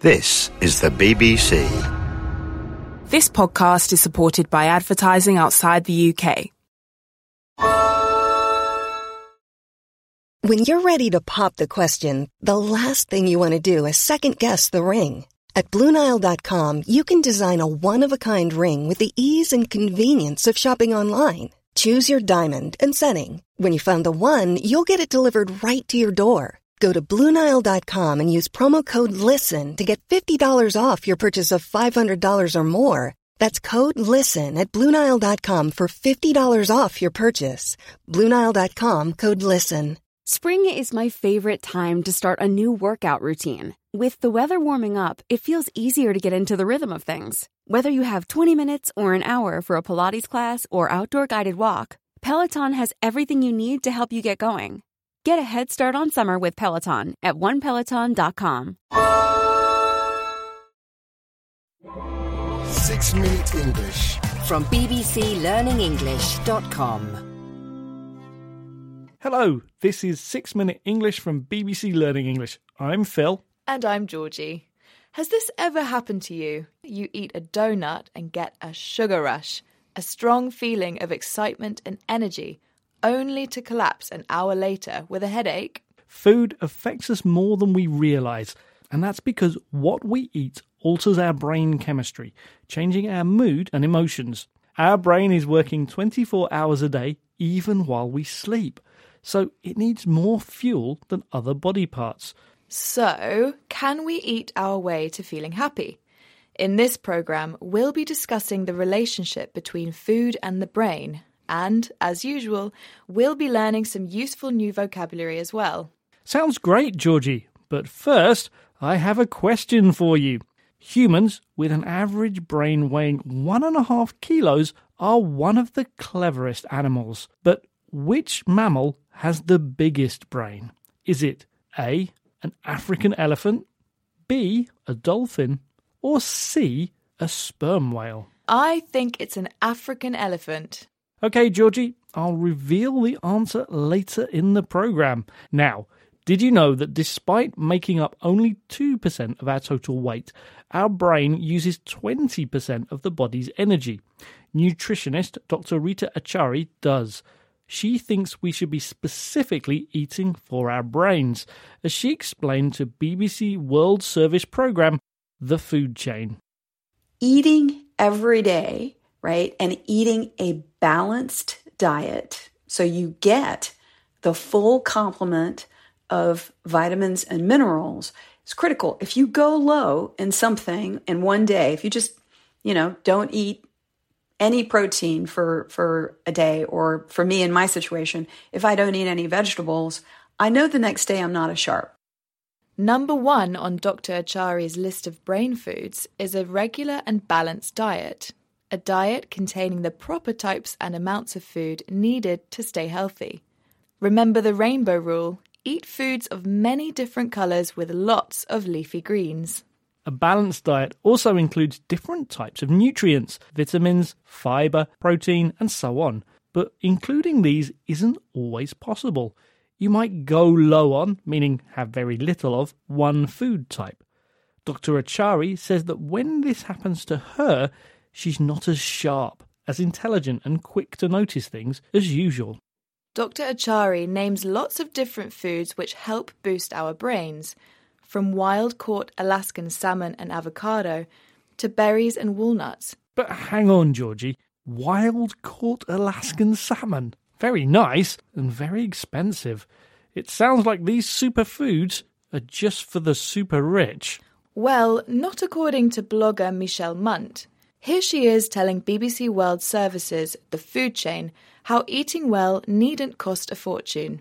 This is the BBC. This podcast is supported by advertising outside the UK. When you're ready to pop the question, the last thing you want to do is second-guess the ring. At BlueNile.com, you can design a one-of-a-kind ring with the ease and convenience of shopping online. Choose your diamond and setting. When you find the one, you'll get it delivered right to your door. Go to BlueNile.com and use promo code LISTEN to get $50 off your purchase of $500 or more. That's code LISTEN at BlueNile.com for $50 off your purchase. BlueNile.com, code LISTEN. Spring is my favorite time to start a new workout routine. With the weather warming up, it feels easier to get into the rhythm of things. Whether you have 20 minutes or an hour for a Pilates class or outdoor guided walk, Peloton has everything you need to help you get going. Get a head start on summer with Peloton at onepeloton.com. 6 Minute English from bbclearningenglish.com. Hello, this is 6 Minute English from BBC Learning English. I'm Phil. And I'm Georgie. Has this ever happened to you? You eat a donut and get a sugar rush, a strong feeling of excitement and energy, only to collapse an hour later with a headache? Food affects us more than we realise, and that's because what we eat alters our brain chemistry, changing our mood and emotions. Our brain is working 24 hours a day, even while we sleep, so it needs more fuel than other body parts. So, can we eat our way to feeling happy? In this programme, we'll be discussing the relationship between food and the brain, and, as usual, we'll be learning some useful new vocabulary as well. Sounds great, Georgie, but first, I have a question for you. Humans with an average brain weighing 1.5 kilos are one of the cleverest animals. But which mammal has the biggest brain? Is it A, an African elephant, B, a dolphin, or C, a sperm whale? I think it's an African elephant. Okay, Georgie, I'll reveal the answer later in the programme. Now, did you know that despite making up only 2% of our total weight, our brain uses 20% of the body's energy? Nutritionist Dr. Rita Achari does. She thinks we should be specifically eating for our brains, as she explained to BBC World Service programme The Food Chain. Eating every day, right, and eating a balanced diet so you get the full complement of vitamins and minerals is critical. If you go low in something in one day, if you just, don't eat any protein for a day, or for me in my situation, if I don't eat any vegetables, I know the next day I'm not as sharp. Number 1 on Dr. Achari's list of brain foods is a regular and balanced diet. A diet containing the proper types and amounts of food needed to stay healthy. Remember the rainbow rule: eat foods of many different colours with lots of leafy greens. A balanced diet also includes different types of nutrients, vitamins, fibre, protein, and so on. But including these isn't always possible. You might go low on, meaning have very little of, one food type. Dr. Achari says that when this happens to her, she's not as sharp, as intelligent and quick to notice things as usual. Dr. Achari names lots of different foods which help boost our brains, from wild-caught Alaskan salmon and avocado to berries and walnuts. But hang on, Georgie. Wild-caught Alaskan salmon? Very nice and very expensive. It sounds like these superfoods are just for the super rich. Well, not according to blogger Michelle Munt. Here she is telling BBC World Service's The Food Chain how eating well needn't cost a fortune.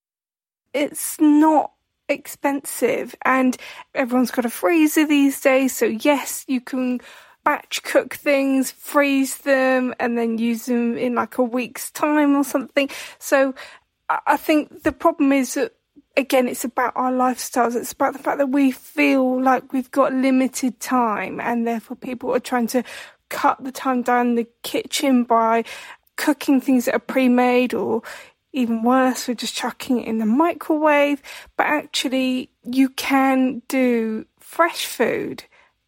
It's not expensive, and everyone's got a freezer these days, so yes, you can batch cook things, freeze them, and then use them in like a week's time or something. So I think the problem is that, again, it's about our lifestyles. It's about the fact that we feel like we've got limited time, and therefore people are trying to cut the time down in the kitchen by cooking things that are pre-made, or even worse, we're just chucking it in the microwave. But actually, you can do fresh food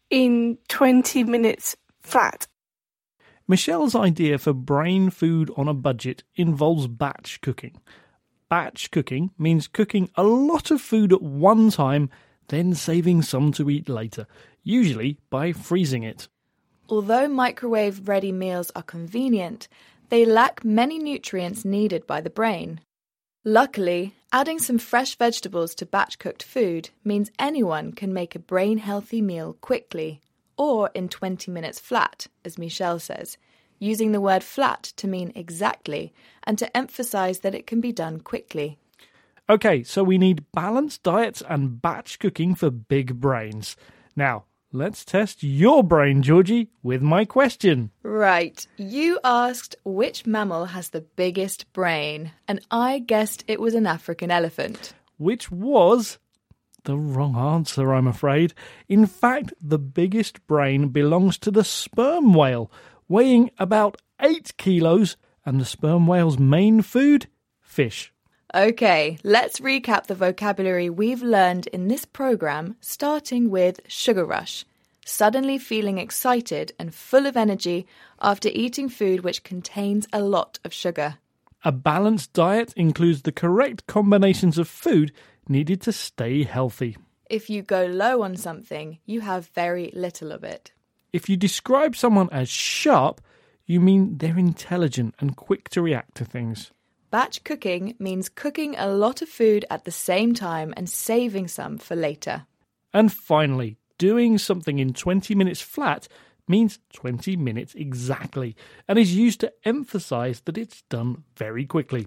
in 20 minutes flat? Michelle's idea for brain food on a budget involves batch cooking. Batch cooking means cooking a lot of food at one time, then saving some to eat later, usually by freezing it. Although microwave-ready meals are convenient, they lack many nutrients needed by the brain. Luckily, adding some fresh vegetables to batch-cooked food means anyone can make a brain-healthy meal quickly, or in 20 minutes flat, as Michelle says, using the word flat to mean exactly and to emphasize that it can be done quickly. Okay, so we need balanced diets and batch cooking for big brains. Now, let's test your brain, Georgie, with my question. Right. You asked which mammal has the biggest brain, and I guessed it was an African elephant. Which was the wrong answer, I'm afraid. In fact, the biggest brain belongs to the sperm whale, weighing about 8 kilos, and the sperm whale's main food? Fish. Okay, let's recap the vocabulary we've learned in this program, starting with sugar rush. Suddenly feeling excited and full of energy after eating food which contains a lot of sugar. A balanced diet includes the correct combinations of food needed to stay healthy. If you go low on something, you have very little of it. If you describe someone as sharp, you mean they're intelligent and quick to react to things. Batch cooking means cooking a lot of food at the same time and saving some for later. And finally, doing something in 20 minutes flat means 20 minutes exactly and is used to emphasize that it's done very quickly.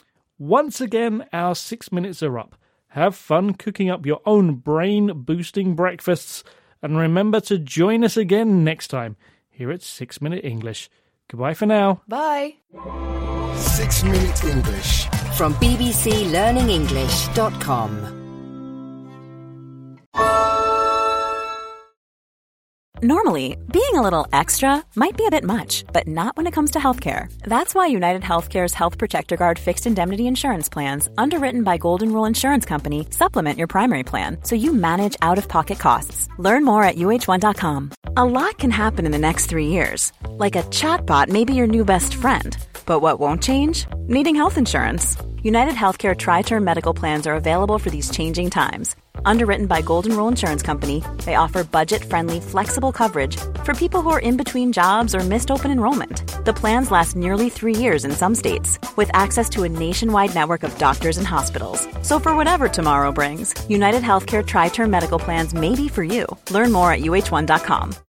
Once again, our 6 minutes are up. Have fun cooking up your own brain-boosting breakfasts, and remember to join us again next time here at 6 Minute English. Goodbye for now. Bye. 6 Minute English from bbclearningenglish.com. Normally, being a little extra might be a bit much, but not when it comes to healthcare. That's why United Healthcare's Health Protector Guard fixed indemnity insurance plans, underwritten by Golden Rule Insurance Company, supplement your primary plan so you manage out-of-pocket costs. Learn more at uh1.com. A lot can happen in the next 3 years. Like a chatbot may be your new best friend. But what won't change? Needing health insurance. United Healthcare Tri-Term Medical Plans are available for these changing times. Underwritten by Golden Rule Insurance Company, they offer budget-friendly, flexible coverage for people who are in between jobs or missed open enrollment. The plans last nearly 3 years in some states, with access to a nationwide network of doctors and hospitals. So for whatever tomorrow brings, United Healthcare Tri-Term Medical Plans may be for you. Learn more at uh1.com.